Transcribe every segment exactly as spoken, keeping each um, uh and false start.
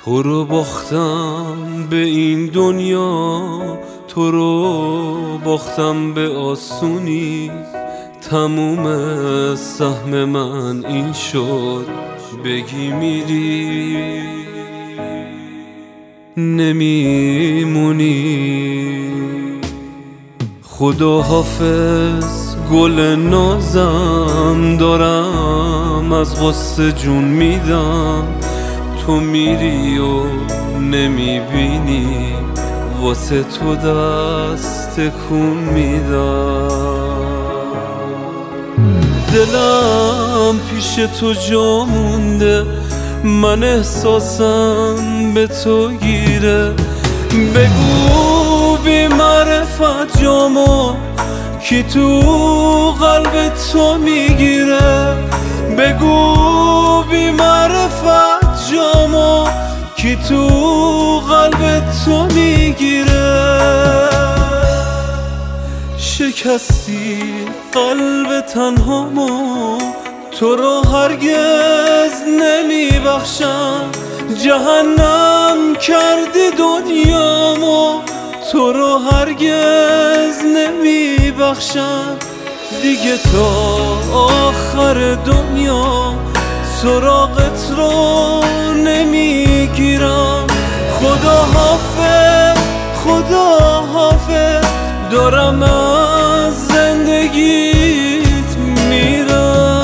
تو رو باختم به این دنیا، تو رو باختم به آسونی. تموم سهم من این شد، بگی میری نمیمونی. خدا حافظ گل نازم، دارم از غصه جون میدم. تو میری و نمیبینی، واسه تو دست تکون میدم. دلم پیش تو جا مونده، من احساسم به تو گیره. بگو بی معرفت جامو کی تو قلب تو میگیره. بگو بی معرفت جامو کی تو قلب تو میگیره. شکستی قلب تنهامو، تو رو هرگز نمیبخشم. جهنم کردی دنیامو، تو رو هرگز نمیبخشم. دیگه تا آخر دنیا سراغت رو نمیگیرم. خدا حافظ خدا حافظ، دارم از زندگیت میرم.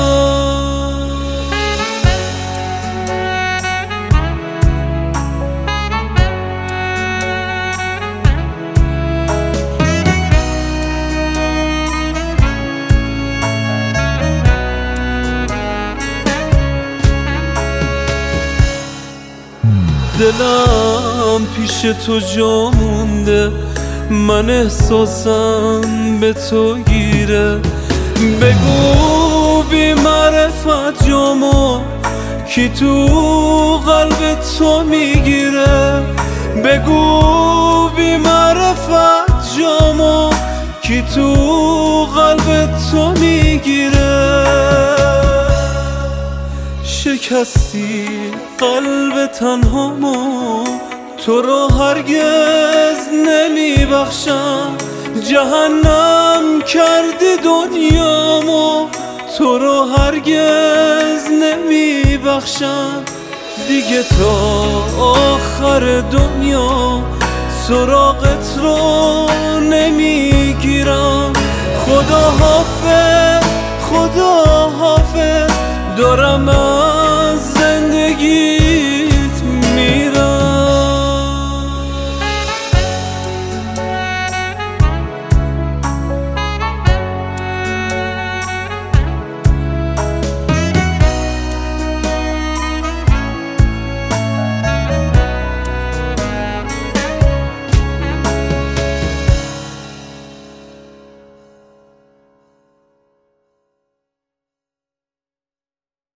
دلم پیش تو جا مونده، من احساسم به تو گیره. بگو بی معرفت جامو کی تو قلب تو میگیره. بگو بی معرفت جامو کی تو قلب تو میگیره. شکستی قلب تنهامو، تو رو هرگز نمیبخشم. جهنم کردی دنیامو، تو رو هرگز نمیبخشم. دیگه تا آخر دنیا سراغت رو نمیگیرم. خدا حافظ خدا حافظ، دارم